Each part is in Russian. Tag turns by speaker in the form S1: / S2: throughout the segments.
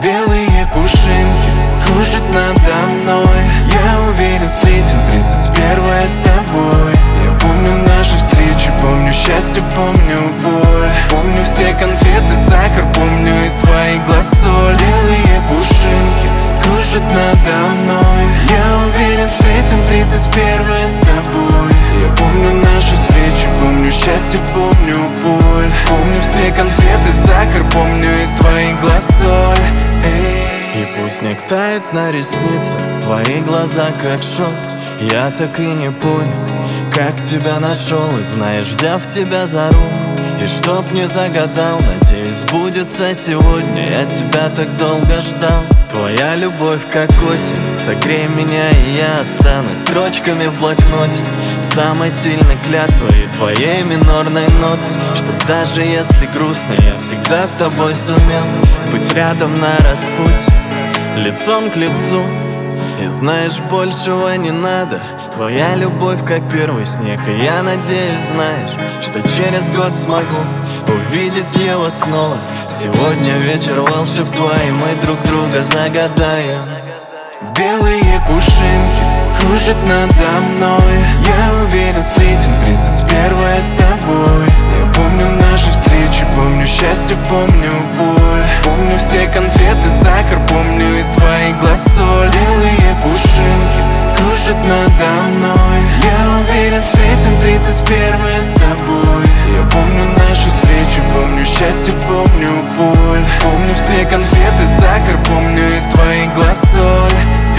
S1: Белые пушинки кружат надо мной. Я уверен, встретим 31-е с тобой. Я помню наши встречи, помню счастье, помню боль. Помню все конфеты, сахар, помню из твоих глаз соль. Белые пушинки кружат надо мной. Я уверен, встретим 31-е с тобой. Я помню наши встречи, помню счастье, помню боль. Помню все конфеты, сахар, помню из твоих глаз соль.
S2: И пусть снег тает на ресницах, твои глаза как шок. Я так и не понял, как тебя нашел. И знаешь, взяв тебя за руку, и чтоб не загадал, надеюсь, сбудется сегодня. Я тебя так долго ждал. Твоя любовь как осень, согрей меня, и я останусь строчками в блокноте, самой сильной клятвой твоей минорной ноты. Чтоб даже если грустно, я всегда с тобой сумел быть рядом на распутье, лицом к лицу. И знаешь, большего не надо. Твоя любовь как первый снег. И я надеюсь, знаешь, что через год смогу увидеть его снова. Сегодня вечер волшебства, и мы друг друга загадаем.
S1: Белые пушинки кружат надо мной. Я уверен, встретим 31-е с тобой. Я помню наши встречи, помню счастье, помню боль. Помню все конфеты, сахар, помню из твоих глаз соль. Белые пушинки кружат надо мной. Я уверен, встретим 31-е с тобой. Я помню наши встречи, помню счастье, помню боль. Помню все конфеты, сахар, помню из твоих глаз соль.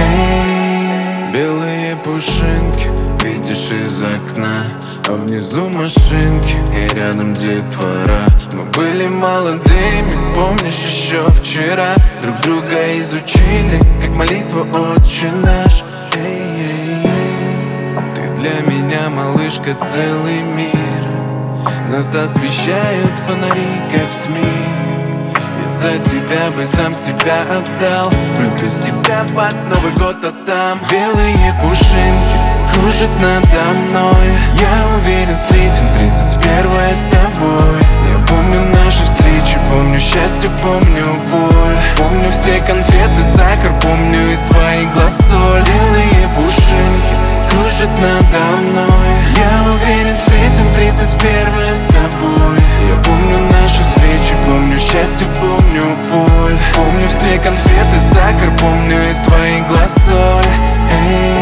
S1: Белые пушинки видишь из окна, а внизу машинки и рядом детвора. Мы были молодыми, помнишь, еще вчера друг друга изучили, как молитву «Отче наш». Ты для меня, малышка, целый мир. Нас освещают фонари, как в СМИ. За тебя бы сам себя отдал. Влюблюсь в тебя под Новый год, а там белые пушинки кружат надо мной. Я уверен, встретим 31-е с тобой. Я помню наши встречи, помню счастье, помню боль. Помню все конфеты, сахар, помню из твоих глаз соль. Белые пушинки кружат надо мной. Я уверен, встретим 31-е с тобой. Я помню наши встречи, помню счастье, помню боль. Помню все конфеты, сахар, помню из твоих глаз соль.